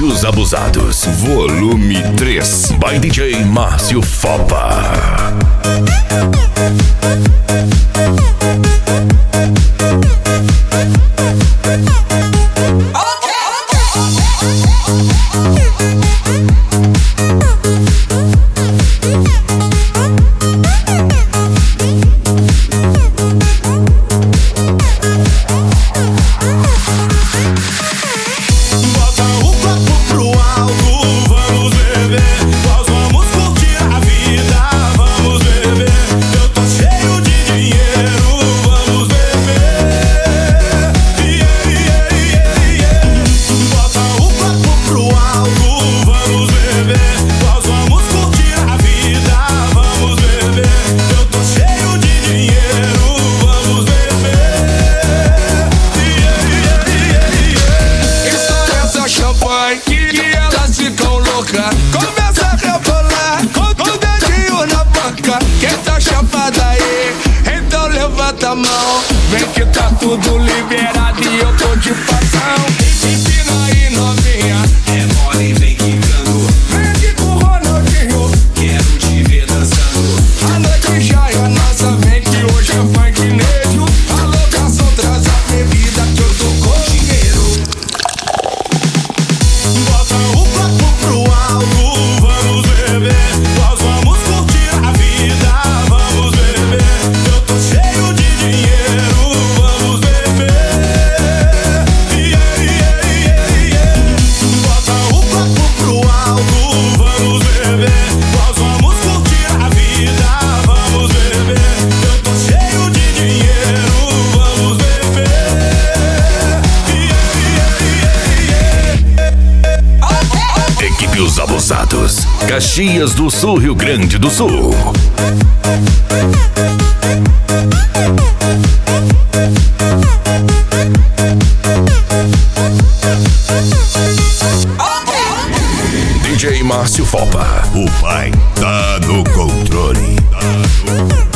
Os Abusados, volume 3, by DJ Márcio Fopa. Começa a rebolar com o dedinho na boca. Quem tá chapada aí, então levanta a mão. Vem que tá tudo liberado e eu tô de passão. Empina aí, novinha, é mole, vem quicando. vem aqui com o Ronaldinho. Quero te ver dançando. A noite já é nossa, vem que hoje é funk nejo. A locação traz a bebida que eu tô com dinheiro. Bota o copo pro alto, vamos beber. Nós vamos curtir a vida, vamos beber. Eu tô cheio de dinheiro, vamos beber. Bota o copo pro alto, vamos beber. Nós vamos curtir a vida, vamos beber. Eu tô cheio de dinheiro, vamos beber. Equipe Os Abusados, Caxias do Sul, Rio Grande do Sul. DJ Márcio Fopa, o pai tá no controle.